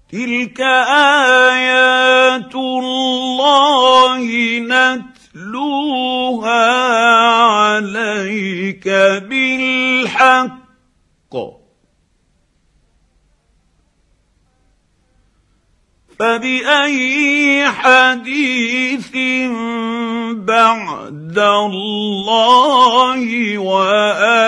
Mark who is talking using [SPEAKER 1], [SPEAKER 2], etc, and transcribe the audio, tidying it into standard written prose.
[SPEAKER 1] تلك ايات الله نتلوها عليك بالحق، فبأي حديث بعد الله وآياته